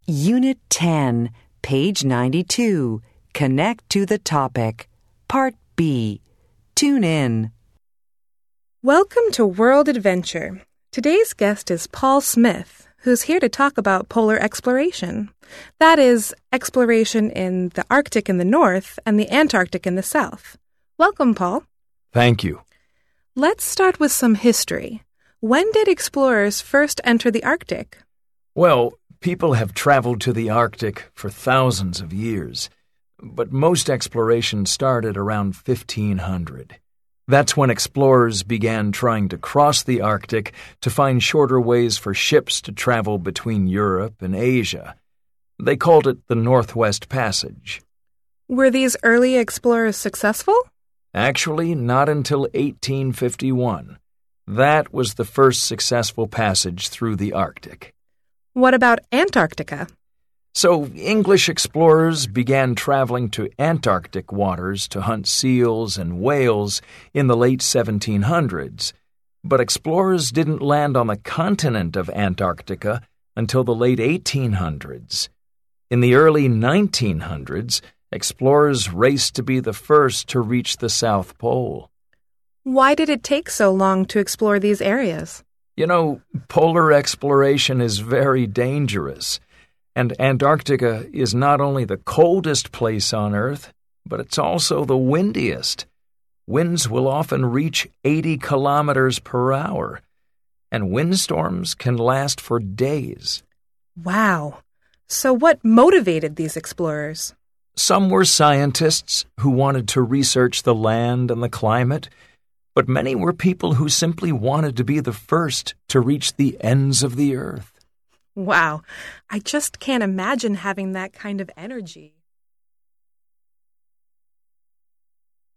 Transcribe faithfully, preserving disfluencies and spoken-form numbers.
Unit ten, page ninety-two. Connect to the topic. Part B. Tune in. Welcome to World Adventure. Today's guest is Paul Smith, who's here to talk about polar exploration. That is, exploration in the Arctic in the north and the Antarctic in the south. Welcome, Paul. Thank you. Let's start with some history. When did explorers first enter the Arctic? Well, people have traveled to the Arctic for thousands of years, but most exploration started around fifteen hundred. That's when explorers began trying to cross the Arctic to find shorter ways for ships to travel between Europe and Asia. They called it the Northwest Passage. Were these early explorers successful? Actually, not until eighteen fifty-one. That was the first successful passage through the Arctic. What about Antarctica? So English explorers began traveling to Antarctic waters to hunt seals and whales in the late seventeen hundreds, but explorers didn't land on the continent of Antarctica until the late eighteen hundreds. In the early nineteen hundreds, explorers raced to be the first to reach the South Pole. Why did it take so long to explore these areas? You know, polar exploration is very dangerous. And Antarctica is not only the coldest place on Earth, but it's also the windiest. Winds will often reach eighty kilometers per hour, and windstorms can last for days. Wow. So what motivated these explorers? Some were scientists who wanted to research the land and the climate, but many were people who simply wanted to be the first to reach the ends of the Earth. Wow, I just can't imagine having that kind of energy.